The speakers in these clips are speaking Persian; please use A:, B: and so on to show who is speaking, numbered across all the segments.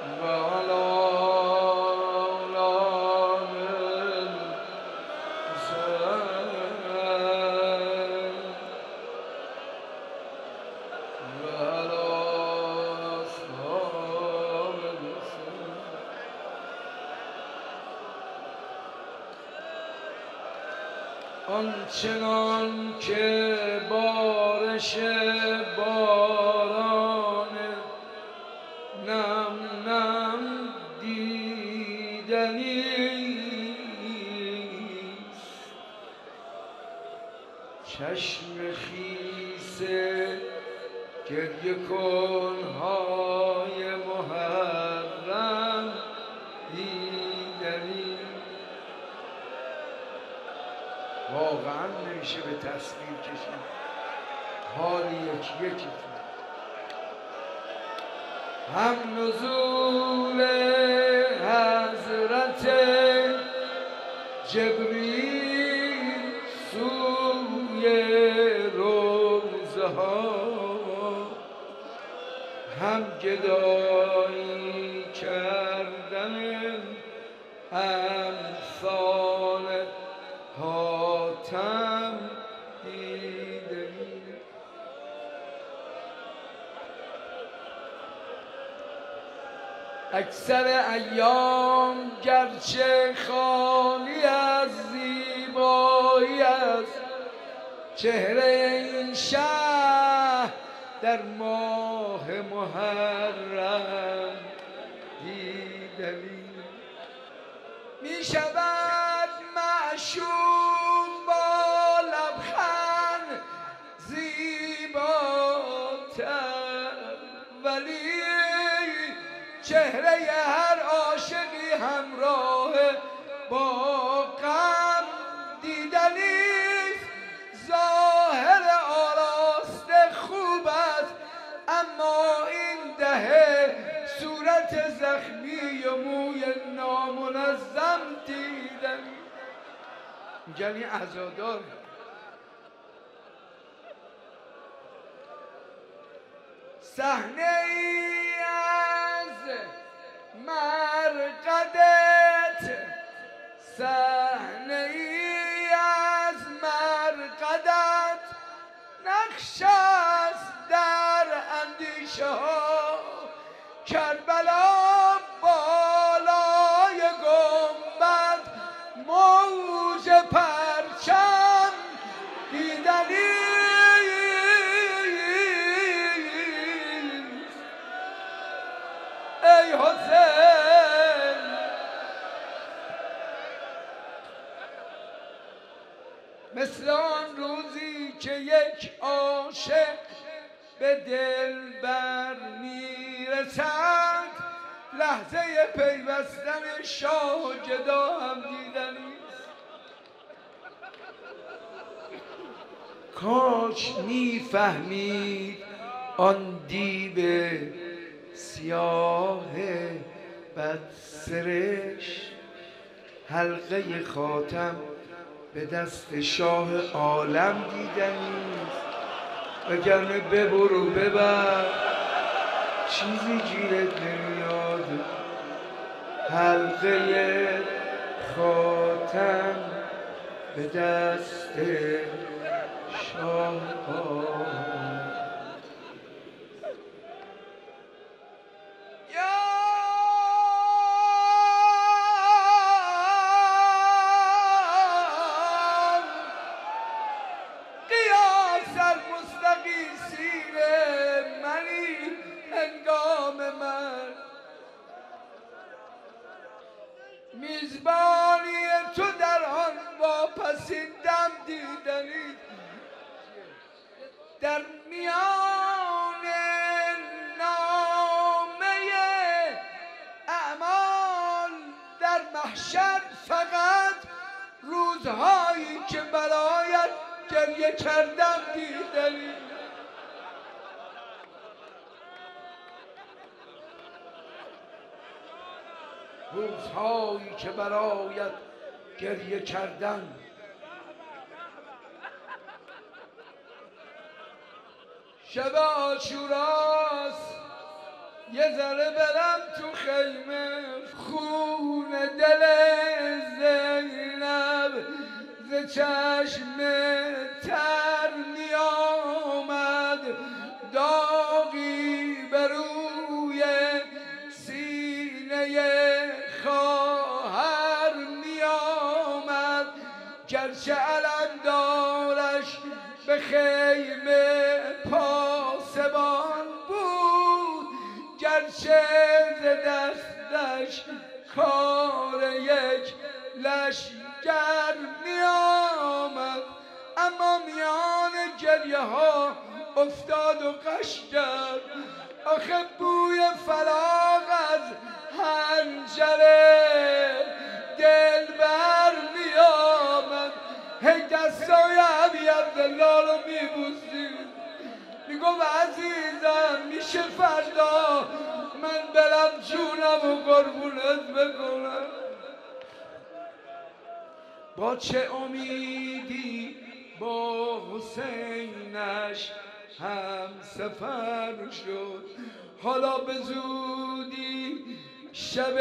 A: آنچنان که بارش باران نم نم دیدنیست، چشم خیس گریه کنهای محرم دیدنی. واقعا نمیشه به تصویر کشید حال یکی هم نزول حضرت جبریل سوی روزه ها، هم گدایی کردن امثال حاتم دیدنی. اکثر ایام گرچه خالی از زیبایی است، چهره این شهر در ماه محرم دیدنی. می شود معشوق با لبخند زیباتر، ولی چهره هر عاشقی همراه با غم دیدنیست. ظاهر آراسته خوب است، اما این دهه صورت زخمی و موی نامنظم دیدنی. میگن این عزادار صحنه ای از مرقدت، صحنه ای از مرقدت، نقش است در اندیشه ها. کربلا بالای گنبد، موج پرچم دیدنی. ای حسین مثل آن روزی که یک عاشق به دلبر میرسد، لحظه پیوستن شاه و گدا هم دیدنیست. کاش میفهمید آن دیو سیاه بدسرش، حلقه خاتم به دست شاه عالم دیدنیست. وگرنه ببر و ببر چیزی گیرت نمیاد، حلقه خاتم به دست شاه عالم. میزبانی تو در آن واپسین دم دیدنی، در میان نامه اعمال در محشر فقط روزهایی که برایت گریه کردم دیدنی. روزهایی که برایت گریه کردم. شب عاشوراست، یه ذره برم تو خیمه خون دل زینب ز چشم تر می آمد، داغی بر روی سینه خواهر می آمد. گرچه علمدارش به خیمه پاسبان بود، گرچه ز دستش کار یک لشگر می آمد، اما میان گریه ها افتاد و غش کرد. آخه بوی فراق از حنجره دلبر می آمد. هی دستای ابی عبدالله رو می بوسید، می گفت عزیزم میشه فردا من برم جونم و قربونت بکنم؟ با چه امیدی با حسینش هم سفر شد، حالا به زودی شب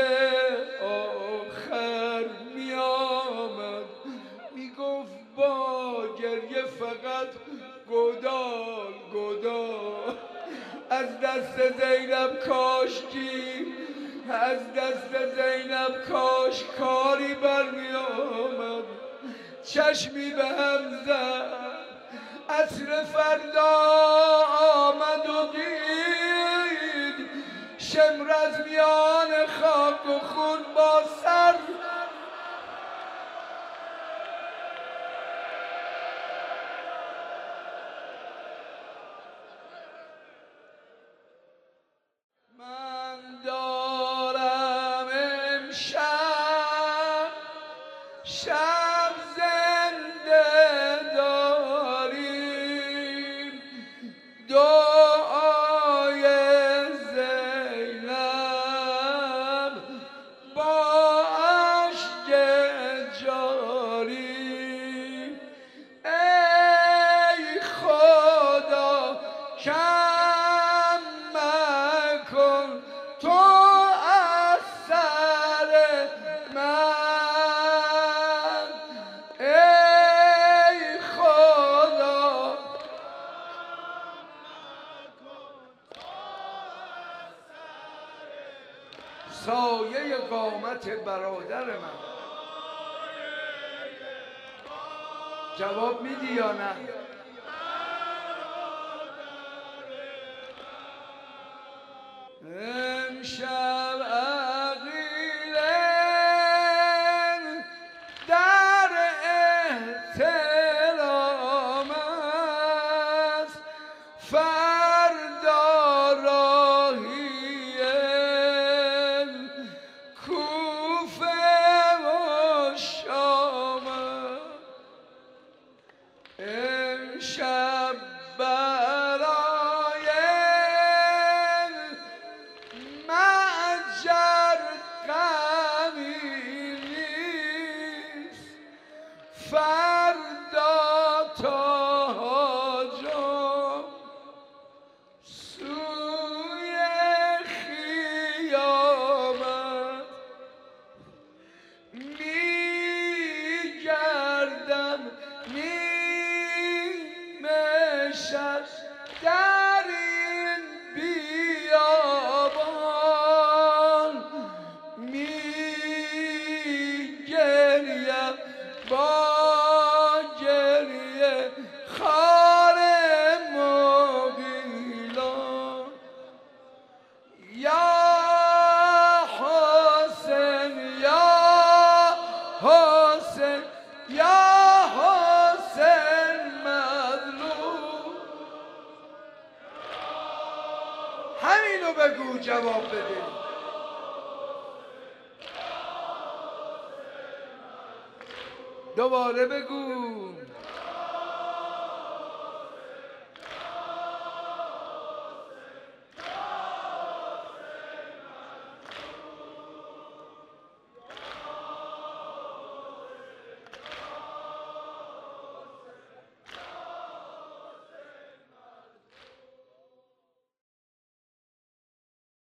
A: آخر می آمد. می گفت با گریه فقط گدال گدال از دست زینب کاشکی، از دست زینب کاش کاری برمی آمد. چشمی به هم زد، عصر فردا آمد و دید شمر از میان خاک و خون با سر من دارم امشب شب زنده داریم دعای زینب با اشک جاری. ای خدا کم مکن تو از سر من، ای خدا سایه قامت برادر من. جواب میدی یا نه؟ امشب عقیله در احترام است، فردا راهی کوفه و شام است. امشب برای معجر غمی نیست، فردا تاجم سوی خیامت میگردم نیمه شب در این بیابان، میگریم با گریه خار مغیلان. یا حسین یا حسین یا حسین مظلوم. همینو بگو جواب بده. دوباره بگو.